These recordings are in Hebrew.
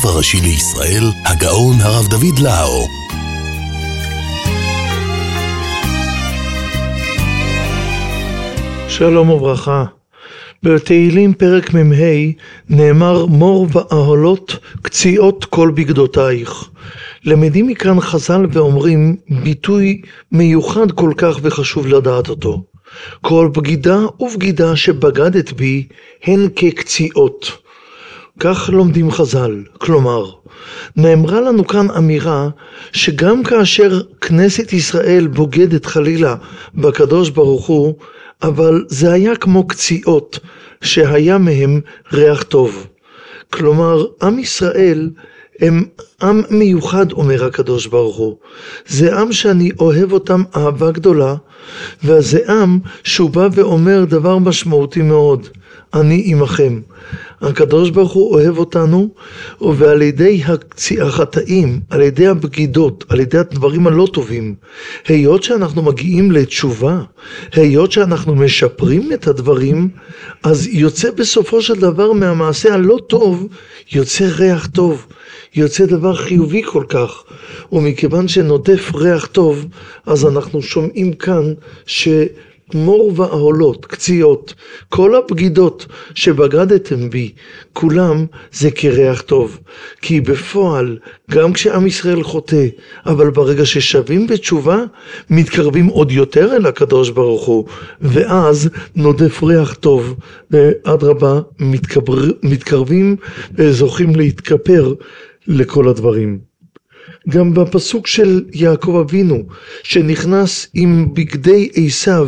הרב הראשי לישראל, הגאון הרב דוד לאו. שלום וברכה. בתהילים פרק מ"ה נאמר מור ואהלות קציעות כל בגדותייך. למדים מכאן חז"ל ואומרים ביטוי מיוחד כל כך וחשוב לדעת אותו. כל בגידה ובגידה שבגדת בי הן כקציעות. כך לומדים חז"ל, כלומר, נאמרה לנו כאן אמירה שגם כאשר כנסת ישראל בוגדת חלילה בקדוש ברוך הוא, אבל זה היה כמו קציעות שהיה מהם ריח טוב. כלומר, עם ישראל הם עם מיוחד, אומר הקדוש ברוך הוא. זה עם שאני אוהב אותם אהבה גדולה, וזה עם שהוא בא ואומר דבר משמעותי מאוד. אני עמכם. הקדוש ברוך הוא אוהב אותנו, ועל ידי החטאים, על ידי הבגידות, על ידי הדברים הלא טובים, היות שאנחנו מגיעים לתשובה, היות שאנחנו משפרים את הדברים, אז יוצא בסופו של דבר מהמעשה הלא טוב, יוצא ריח טוב, יוצא דבר חיובי כל כך. ומכיוון שנודף ריח טוב, אז אנחנו שומעים כאן מור ואהלות, קציעות, כל הבגידות שבגדתם בי, כולם זה כריח טוב. כי בפועל, גם כשעם ישראל חוטא, אבל ברגע ששבים בתשובה, מתקרבים עוד יותר אל הקדוש ברוך הוא, ואז נודף ריח טוב, ואדרבה מתקרבים וזוכים להתכפר לכל הדברים. גם בפסוק של יעקב אבינו, שנכנס עם בגדי עשיו,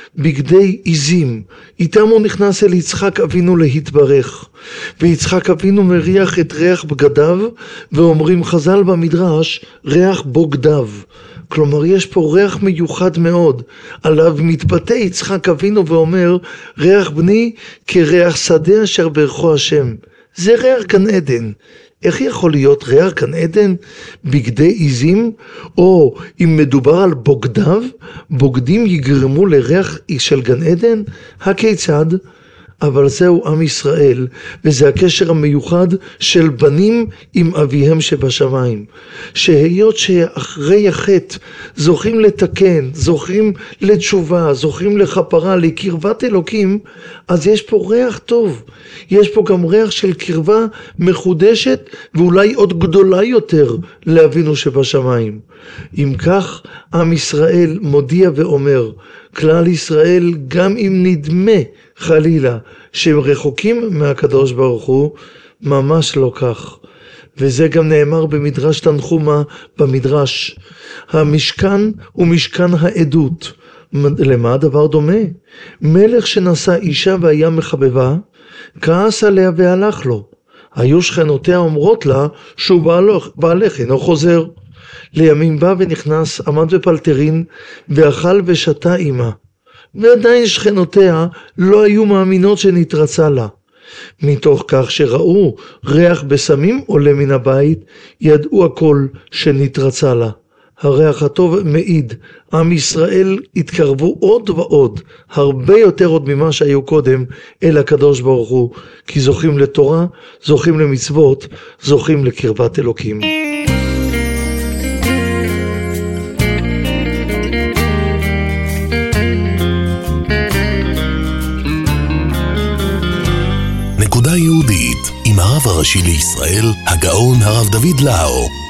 בגדי עזים, איתם הוא נכנס אל יצחק אבינו להתברך, ויצחק אבינו מריח את ריח בגדיו, ואומרים חז"ל במדרש, ריח בוגדיו. כלומר, יש פה ריח מיוחד מאוד, עליו מתבטא יצחק אבינו ואומר, ריח בני כריח שדה אשר ברכו השם. זה ריח גן עדן. איך יכול להיות ריח גן עדן בגדי עזים? או אם מדובר על בוגדיו, בוגדים יגרמו לריח של גן עדן? הכיצד? אבל זהו עם ישראל, וזה הקשר המיוחד של בנים עם אביהם שבשמיים. שהיות שאחרי החטא זוכים לתקן, זוכים לתשובה, זוכים לכפרה, לקרבת אלוקים, אז יש פה ריח טוב. יש פה גם ריח של קרבה מחודשת, ואולי עוד גדולה יותר לאבינו שבשמיים. אם כך, עם ישראל מודיע ואומר, כלל ישראל, גם אם נדמה חלילה שהם רחוקים מהקדוש ברוך הוא, ממש לא כך. וזה גם נאמר במדרש תנחומה, במדרש, המשכן הוא משכן העדות. למה הדבר דומה? מלך שנשא אישה והיה מחבבה, כעס עליה והלך לו. היו שכנותיה אומרות לה שהוא בעלך אינו חוזר. לימים בא ונכנס, עמד בפלטרין, ואכל ושתה עמה. ועדיין שכנותיה לא היו מאמינות שנתרצה לה. מתוך כך שראו ריח בסמים עולה מן הבית, ידעו הכל שנתרצה לה. הריח הטוב מעיד, עם ישראל התקרבו עוד ועוד, הרבה יותר עוד ממה שהיו קודם, אל הקדוש ברוך הוא, כי זוכים לתורה, זוכים למצוות, זוכים לקרבת אלוקים. נקודה יהודית עם הרב הראשי לישראל, הגאון הרב דוד לאו.